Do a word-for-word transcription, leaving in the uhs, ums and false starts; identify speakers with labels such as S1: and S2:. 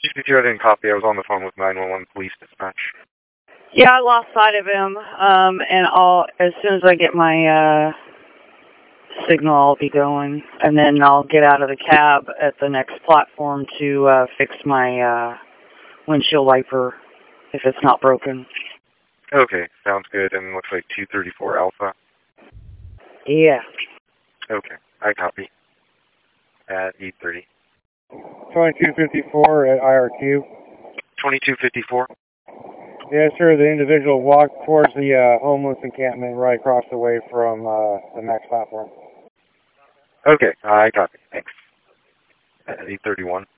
S1: G P two, I didn't copy. I was on the phone with nine one one police dispatch.
S2: Yeah, I lost sight of him, um, and I'll, as soon as I get my uh, signal, I'll be going, and then I'll get out of the cab at the next platform to uh, fix my uh, windshield wiper if it's not broken.
S1: Okay, sounds good. And it looks like two thirty-four Alpha.
S2: Yeah.
S1: Okay, I copy. At eight thirty.
S3: twenty-two fifty-four at I R Q.
S1: twenty-two fifty-four?
S3: Yes, sir. The individual walked towards the uh, homeless encampment right across the way from uh, the next platform.
S1: Okay, I copy. Thanks. At eight thirty-one.